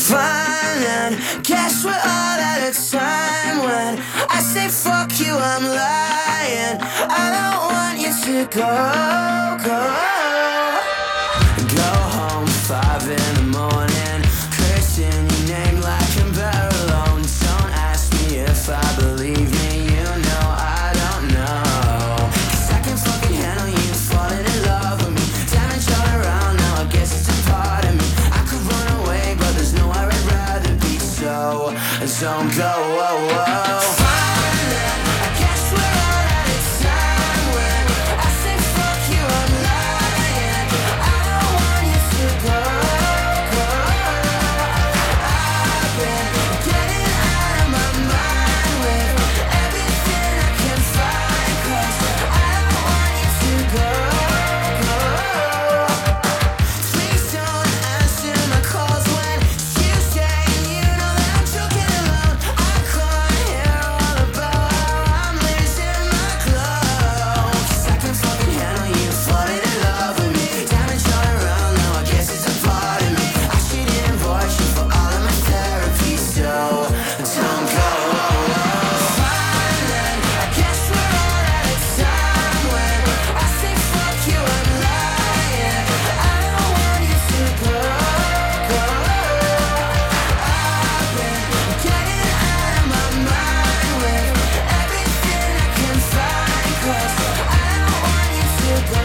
Fine then, guess we're all at a time when I say fuck you, I'm lying. I don't want you to go home 5 in the morning, cursing your name like I'm better alone. Don't ask me if I believe me, you know I don't know. 'Cause I can fucking handle you falling in love with me. Damage all around now, I guess it's a part of me. I could run away, but there's nowhere I'd rather be, so don't go, oh, oh. Fine then, I guess we're all at a time when I say fuck you, I'm lying. I don't want you to go. I've been getting out of my mind with everything I can find, 'cause I don't want you to go. Please don't answer my calls when you say you know that I'm joking alone. I can't hear all about how I'm losing my glow. 'Cause I can fucking handle you falling in love with me. Damage all around now, I guess it's a part of me. I should invoice you for all of my therapy, so don't go. Fine then, I guess we're all at a time when I say fuck you, I'm lying. I don't want you to go. I've been getting out of my mind with everything I can find, 'cause I don't want you to go.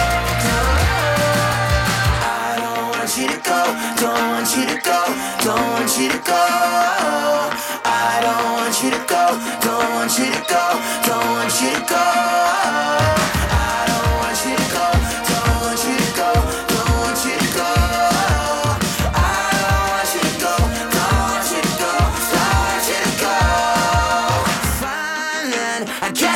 I don't want you to go, don't want you to go, don't want you to go. I don't want you to go, don't want you to go, don't want you to go. I don't want you to go, don't want you to go, don't want you to go. I don't want you to go, don't want you to go, don't want you to go. Fine then, I guess